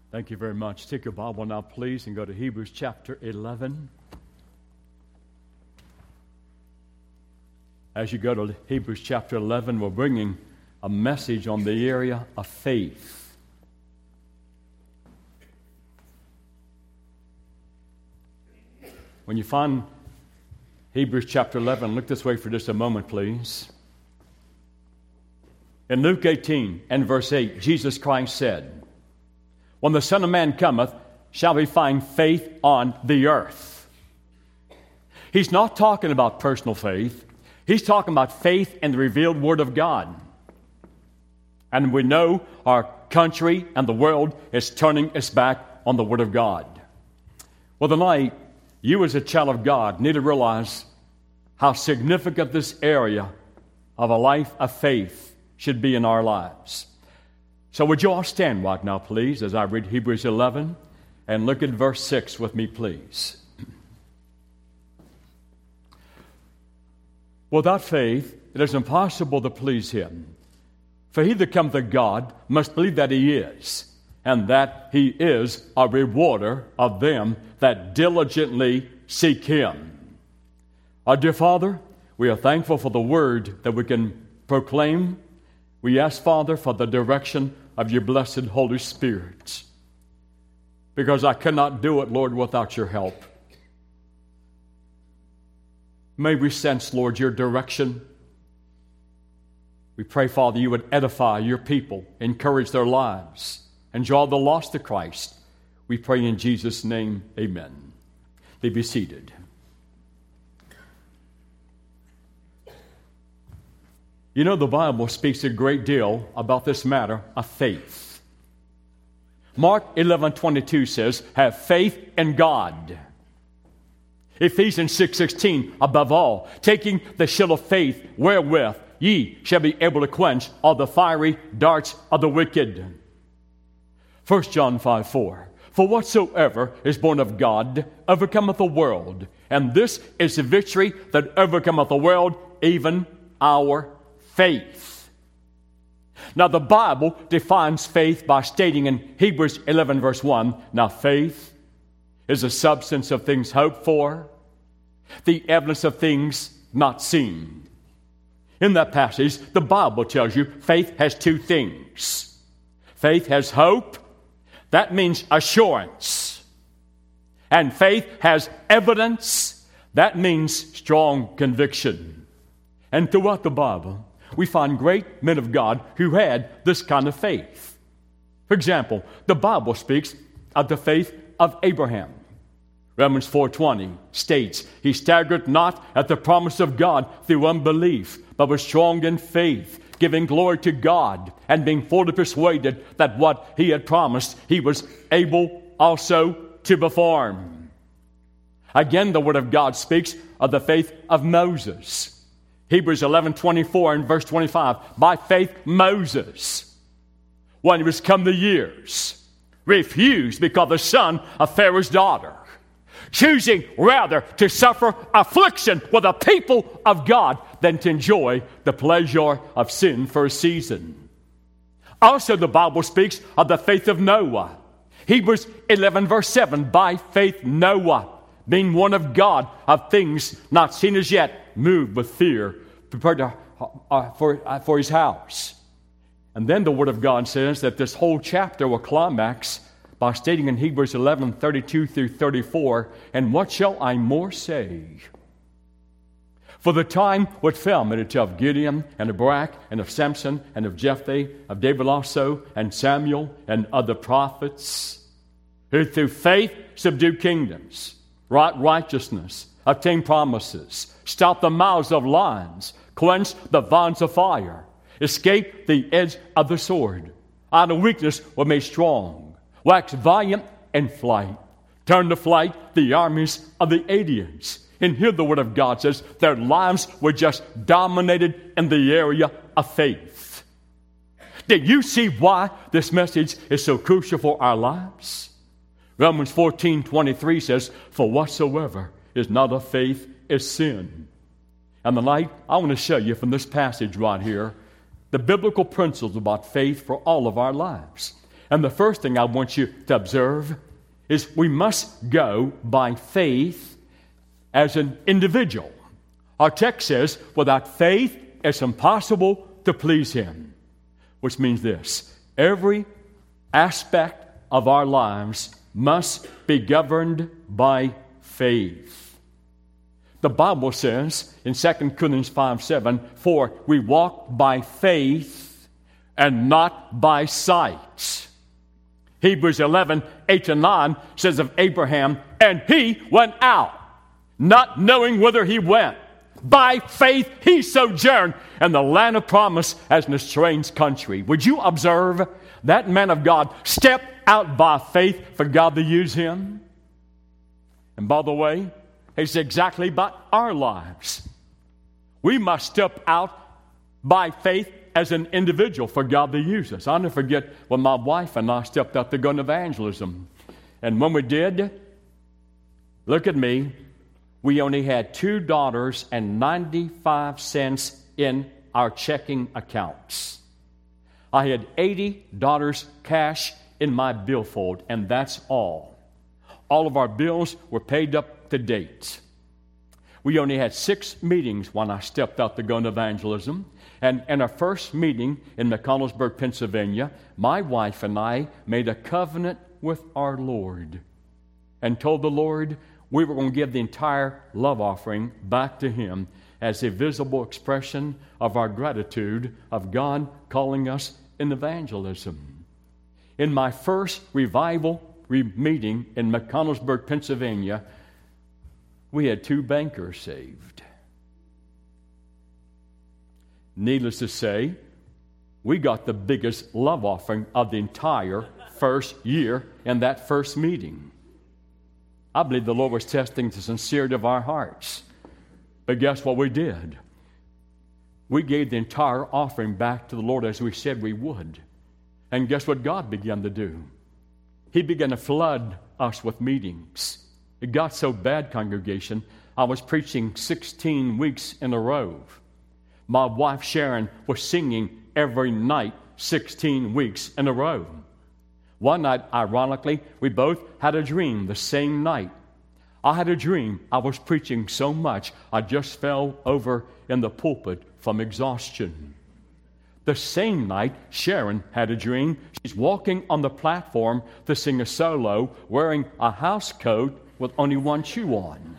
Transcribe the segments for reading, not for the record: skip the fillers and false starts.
Thank you very much. Take your Bible now, please, and go to Hebrews chapter 11. As you go to Hebrews chapter 11, we're bringing a message on the area of faith. When you find Hebrews chapter 11, look this way for just a moment, please. In Luke 18 and verse 8, Jesus Christ said, "When the Son of Man cometh, shall he find faith on the earth?" He's not talking about personal faith. He's talking about faith in the revealed Word of God. And we know our country and the world is turning its back on the Word of God. Well, tonight, you as a child of God need to realize how significant this area of a life of faith should be in our lives. So would you all stand right now, please, as I read Hebrews 11, and look at verse 6 with me, please. Without faith, it is impossible to please Him. For he that cometh to God must believe that He is, and that He is a rewarder of them that diligently seek Him. Our dear Father, we are thankful for the word that we can proclaim. We ask, Father, for the direction of your blessed Holy Spirit, because I cannot do it, Lord, without your help. May we sense, Lord, your direction. We pray, Father, you would edify your people, encourage their lives, and draw the lost to Christ. We pray in Jesus' name, amen. Be seated. You know, the Bible speaks a great deal about this matter of faith. Mark 11:22 says, "Have faith in God." Ephesians 6:16, "Above all, taking the shield of faith, wherewith ye shall be able to quench all the fiery darts of the wicked." 1 John 5:4, "For whatsoever is born of God overcometh the world, and this is the victory that overcometh the world, even our faith." Now the Bible defines faith by stating in Hebrews 11 verse 1, "Now faith is the substance of things hoped for, the evidence of things not seen." In that passage, the Bible tells you faith has two things. Faith has hope. That means assurance. And faith has evidence. That means strong conviction. And throughout the Bible, we find great men of God who had this kind of faith. For example, the Bible speaks of the faith of Abraham. Romans 4:20 states, "He staggered not at the promise of God through unbelief, but was strong in faith, giving glory to God, and being fully persuaded that what he had promised he was able also to perform." Again, the Word of God speaks of the faith of Moses. Hebrews 11:24 and verse 25. "By faith Moses, when he was come to years, refused because the son of Pharaoh's daughter, choosing rather to suffer affliction with the people of God than to enjoy the pleasure of sin for a season." Also, the Bible speaks of the faith of Noah. Hebrews 11 verse 7. "By faith Noah, being one of God, of things not seen as yet, moved with fear, prepared for his house." And then the Word of God says that this whole chapter will climax by stating in Hebrews 11:32 through 34, "And what shall I more say? For the time would fail me to tell of Gideon, and of Barak, and of Samson, and of Jephthah, of David also, and Samuel, and other prophets, who through faith subdued kingdoms, wrought righteousness, obtained promises, stopped the mouths of lions, quenched the bonds of fire, escaped the edge of the sword, out of weakness were made strong, waxed valiant in flight, turned to flight the armies of the Adians." And here the Word of God says their lives were just dominated in the area of faith. Do you see why this message is so crucial for our lives? Romans 14:23 says, "For whatsoever is not of faith is sin." And tonight, I want to show you from this passage right here the biblical principles about faith for all of our lives. And the first thing I want you to observe is we must go by faith as an individual. Our text says, without faith, it's impossible to please Him. Which means this: every aspect of our lives must be governed by faith. The Bible says in 2 Corinthians 5:7, for we walk by faith and not by sight. Hebrews 11:8-9 says of Abraham, and he went out, not knowing whither he went. By faith he sojourned in the land of promise as in a strange country. Would you observe that man of God step out by faith for God to use him? And by the way, it's exactly about our lives. We must step out by faith as an individual for God to use us. I'll never forget when my wife and I stepped out to go into evangelism. And when we did, look at me, we only had $2 and 95 cents in our checking accounts. I had $80 cash in my billfold, and that's all. All of our bills were paid up to date. We only had 6 meetings when I stepped out to go into evangelism. And in our first meeting in McConnellsburg, Pennsylvania, my wife and I made a covenant with our Lord and told the Lord we were going to give the entire love offering back to Him as a visible expression of our gratitude of God calling us in evangelism. In my first revival meeting in McConnellsburg, Pennsylvania, we had 2 bankers saved. Needless to say, we got the biggest love offering of the entire first year in that first meeting. I believe the Lord was testing the sincerity of our hearts. But guess what we did? We gave the entire offering back to the Lord as we said we would. And guess what God began to do? He began to flood us with meetings. It got so bad, congregation, I was preaching 16 weeks in a row. My wife Sharon was singing every night 16 weeks in a row. One night, ironically, we both had a dream the same night. I had a dream I was preaching so much I just fell over in the pulpit from exhaustion. The same night, Sharon had a dream. She's walking on the platform to sing a solo wearing a house coat with only one shoe on.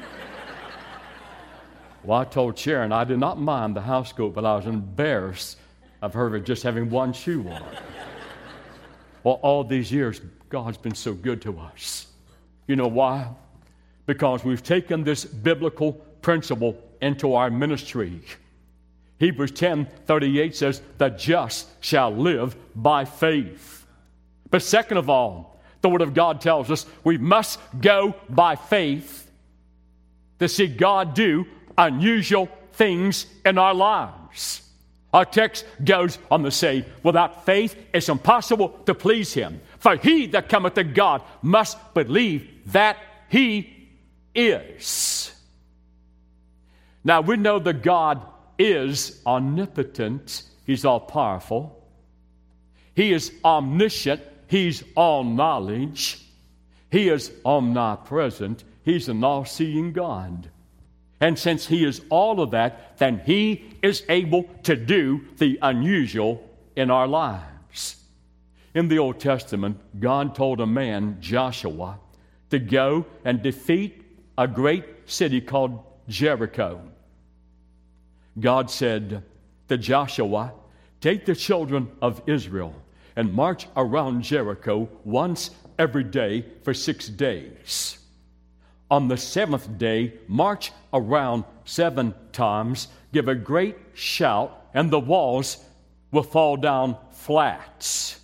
Well, I told Sharon I did not mind the house coat, but I was embarrassed of her just having one shoe on. Well, all these years, God's been so good to us. You know why? Because we've taken this biblical principle into our ministry. Hebrews 10:38 says, the just shall live by faith. But second of all, the Word of God tells us we must go by faith to see God do unusual things in our lives. Our text goes on to say, without faith it's impossible to please Him. For he that cometh to God must believe that He is. Now we know that God is omnipotent. He's all-powerful. He is omniscient. He's all-knowledge. He is omnipresent. He's an all-seeing God. And since He is all of that, then He is able to do the unusual in our lives. In the Old Testament, God told a man, Joshua, to go and defeat a great city called Jericho. God said to Joshua, take the children of Israel and march around Jericho once every day for 6 days. On the 7th day, march around 7 times, give a great shout, and the walls will fall down flat.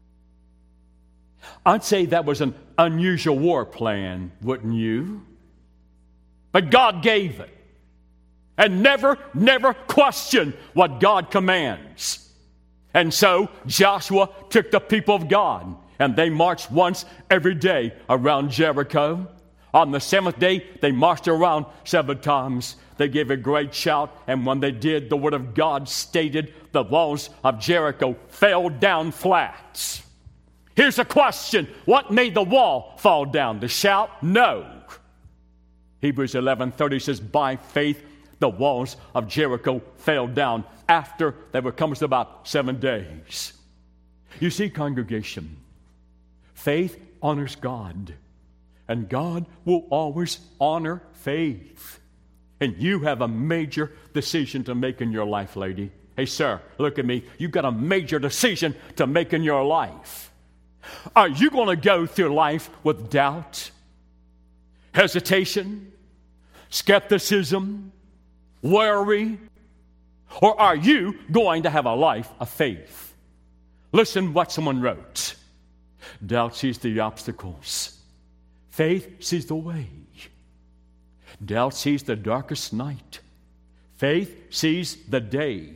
I'd say that was an unusual war plan, wouldn't you? But God gave it. And never question what God commands. And so Joshua took the people of God, and they marched once every day around Jericho. On the 7th day, they marched around 7 times. They gave a great shout, and when they did, the Word of God stated the walls of Jericho fell down flat. Here's a question. What made the wall fall down? The shout? No. Hebrews 11:30 says, by faith, the walls of Jericho fell down after they were come about 7 days. You see, congregation, faith honors God, and God will always honor faith. And you have a major decision to make in your life, lady. Hey, sir, look at me. You've got a major decision to make in your life. Are you going to go through life with doubt, hesitation, skepticism, worry? Or are you going to have a life of faith? Listen what someone wrote. Doubt sees the obstacles. Faith sees the way. Doubt sees the darkest night. Faith sees the day.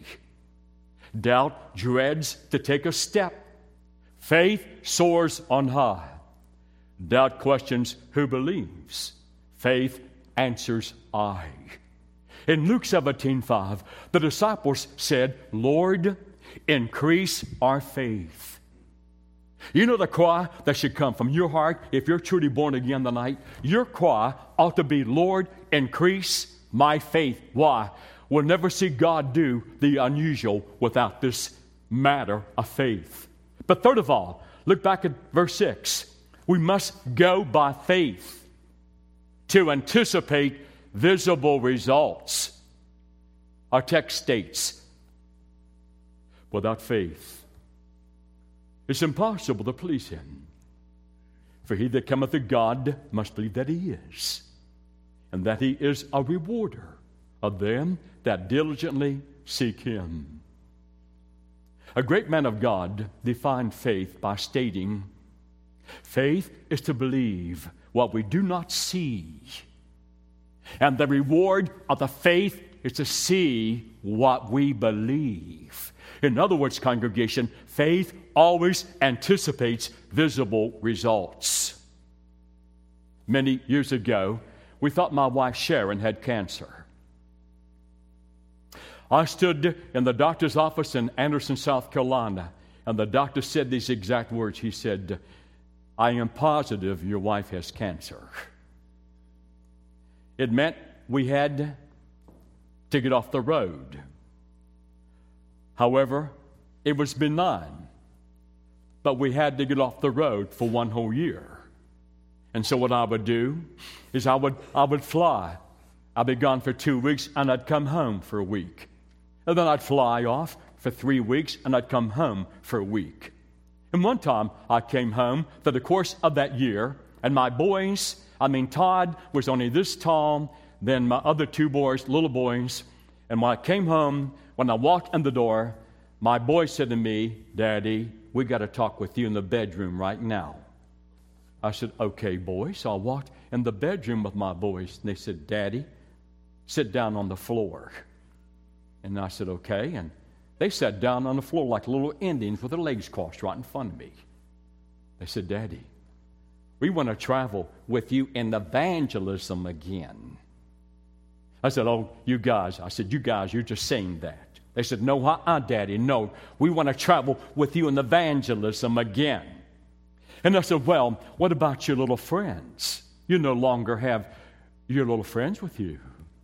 Doubt dreads to take a step. Faith soars on high. Doubt questions who believes. Faith answers I. In Luke 17:5, the disciples said, Lord, increase our faith. You know the cry that should come from your heart if you're truly born again tonight? Your cry ought to be, Lord, increase my faith. Why? We'll never see God do the unusual without this matter of faith. But third of all, look back at verse 6. We must go by faith to anticipate visible results. Our text states, without faith, it's impossible to please him. For he that cometh to God must believe that he is, and that he is a rewarder of them that diligently seek him. A great man of God defined faith by stating, faith is to believe what we do not see, and the reward of the faith is to see what we believe. In other words, congregation, faith always anticipates visible results. Many years ago, we thought my wife Sharon had cancer. I stood in the doctor's office in Anderson, South Carolina, and the doctor said these exact words. He said, I am positive your wife has cancer. It meant we had to get off the road. However, it was benign, but we had to get off the road for 1 whole year. And so what I would do is I would fly. I'd be gone for 2 weeks, and I'd come home for a week. And then I'd fly off for 3 weeks, and I'd come home for a week. And one time I came home for the course of that year, and my boys, Todd was only this tall, then my other 2 boys, little boys, and when I came home, when I walked in the door, my boy said to me, Daddy, we got to talk with you in the bedroom right now. I said, okay, boy. So I walked in the bedroom with my boys, and they said, Daddy, sit down on the floor. And I said, okay. And they sat down on the floor like little Indians with their legs crossed right in front of me. They said, Daddy, we want to travel with you in evangelism again. I said, oh, you guys. I said, you guys, you're just saying that. They said, no, Daddy, no. We want to travel with you in evangelism again. And I said, well, what about your little friends? You no longer have your little friends with you.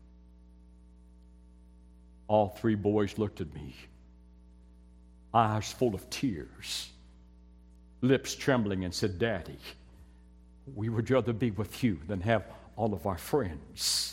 All 3 boys looked at me, eyes full of tears, lips trembling, and said, Daddy, we would rather be with you than have all of our friends.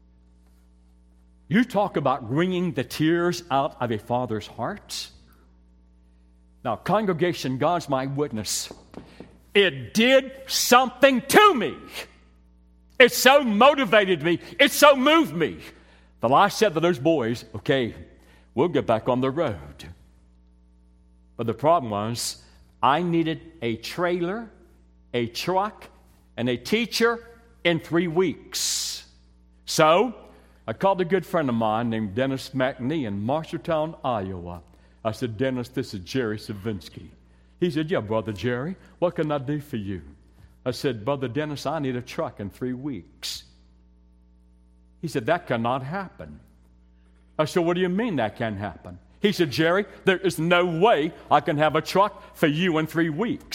You talk about wringing the tears out of a father's heart. Now, congregation, God's my witness. It did something to me. It so motivated me. It so moved me that I said to those boys, okay, we'll get back on the road. But the problem was I needed a trailer, a truck, and a teacher in 3 weeks. So I called a good friend of mine named Dennis McNee in Marshalltown, Iowa. I said, Dennis, this is Jerry Savinsky. He said, yeah, Brother Jerry, what can I do for you? I said, Brother Dennis, I need a truck in 3 weeks. He said, that cannot happen. I said, what do you mean that can't happen? He said, Jerry, there is no way I can have a truck for you in 3 weeks.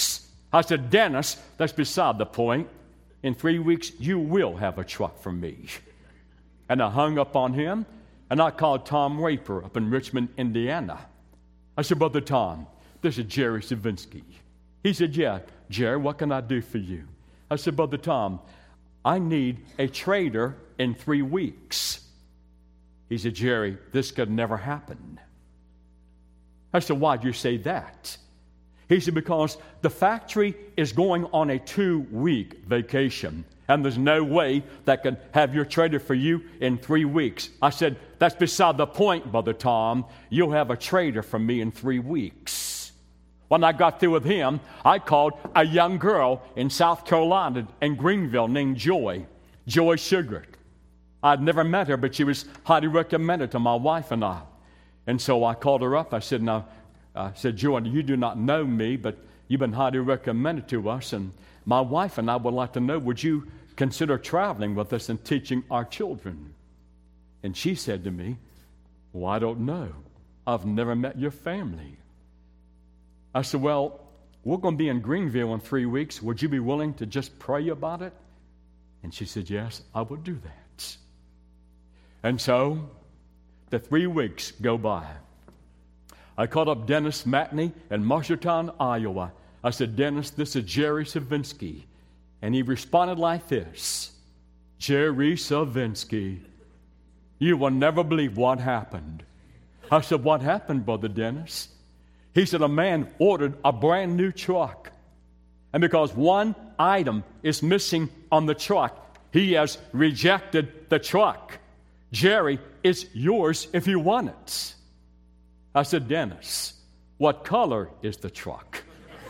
I said, Dennis, that's beside the point. In 3 weeks, you will have a truck from me. And I hung up on him, and I called Tom Raper up in Richmond, Indiana. I said, Brother Tom, this is Jerry Savinsky. He said, yeah, Jerry, what can I do for you? I said, Brother Tom, I need a trader in 3 weeks. He said, Jerry, this could never happen. I said, why'd you say that? He said, because the factory is going on a 2-week vacation, and there's no way that can have your trader for you in 3 weeks. I said, that's beside the point, Brother Tom. You'll have a trader from me in 3 weeks. When I got through with him, I called a young girl in South Carolina, in Greenville, named Joy Sugar. I'd never met her, but she was highly recommended to my wife and I. And so I called her up. I said, Joy, you do not know me, but you've been highly recommended to us. And my wife and I would like to know, would you consider traveling with us and teaching our children? And she said to me, well, I don't know. I've never met your family. I said, well, we're going to be in Greenville in 3 weeks. Would you be willing to just pray about it? And she said, yes, I would do that. And so the 3 weeks go by. I called up Dennis Matney in Marshalltown, Iowa. I said, Dennis, this is Jerry Savinsky. And he responded like this, Jerry Savinsky, you will never believe what happened. I said, what happened, Brother Dennis? He said, a man ordered a brand new truck. And because one item is missing on the truck, he has rejected the truck. Jerry, it's yours if you want it. I said, Dennis, what color is the truck?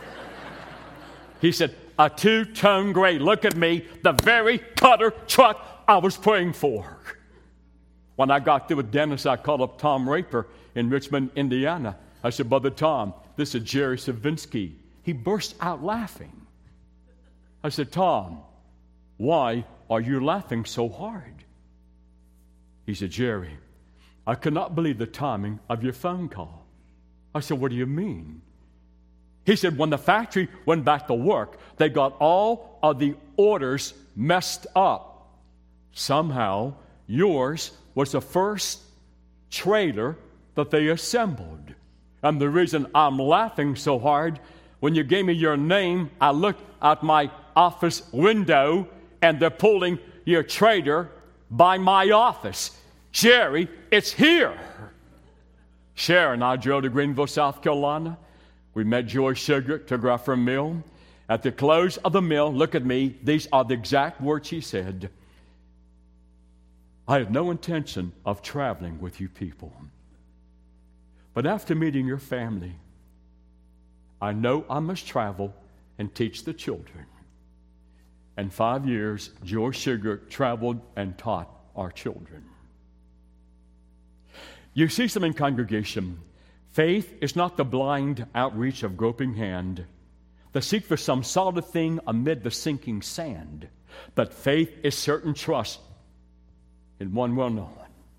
He said, a 2-tone gray. Look at me, the very color truck I was praying for. When I got through with Dennis, I called up Tom Raper in Richmond, Indiana. I said, Brother Tom, this is Jerry Savinsky. He burst out laughing. I said, Tom, why are you laughing so hard? He said, Jerry, I could not believe the timing of your phone call. I said, what do you mean? He said, when the factory went back to work, they got all of the orders messed up. Somehow, yours was the first trailer that they assembled. And the reason I'm laughing so hard, when you gave me your name, I looked out my office window, and they're pulling your trailer by my office. Jerry, it's here. Sharon and I drove to Greenville, South Carolina. We met Joy Sugar, took her out for a meal. At the close of the meal, look at me, these are the exact words she said. I had no intention of traveling with you people. But after meeting your family, I know I must travel and teach the children. And 5 years, Joy Sugar traveled and taught our children. You see something, congregation. Faith is not the blind outreach of groping hand, the seek for some solid thing amid the sinking sand. But faith is certain trust in one well known,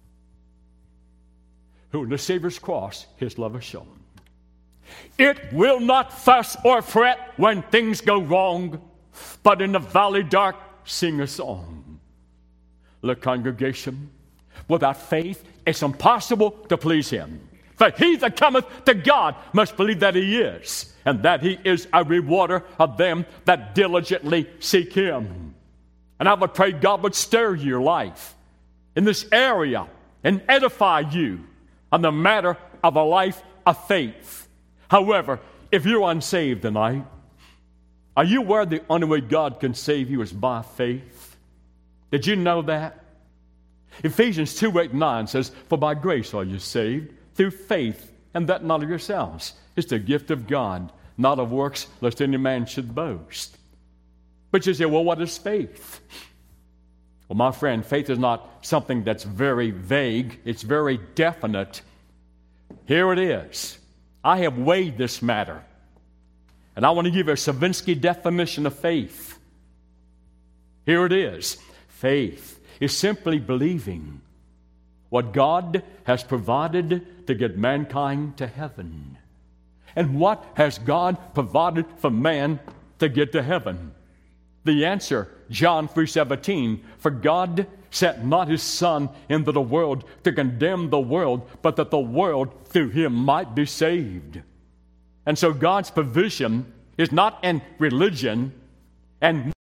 who in the Savior's cross his love has shown. It will not fuss or fret when things go wrong, but in the valley dark sing a song. Look, congregation, without faith it's impossible to please him. For he that cometh to God must believe that he is, and that he is a rewarder of them that diligently seek him. And I would pray God would stir your life in this area and edify you on the matter of a life of faith. However, if you're unsaved tonight, are you aware the only way God can save you is by faith? Did you know that? Ephesians 2:8-9 says, for by grace are you saved, through faith, and that not of yourselves. It's the gift of God, not of works, lest any man should boast. But you say, well, what is faith? Well, my friend, faith is not something that's very vague. It's very definite. Here it is. I have weighed this matter, and I want to give you a Savinsky definition of faith. Here it is. Faith is simply believing what God has provided to get mankind to heaven. And what has God provided for man to get to heaven? The answer, John 3:17, for God sent not his Son into the world to condemn the world, but that the world through him might be saved. And so God's provision is not in religion and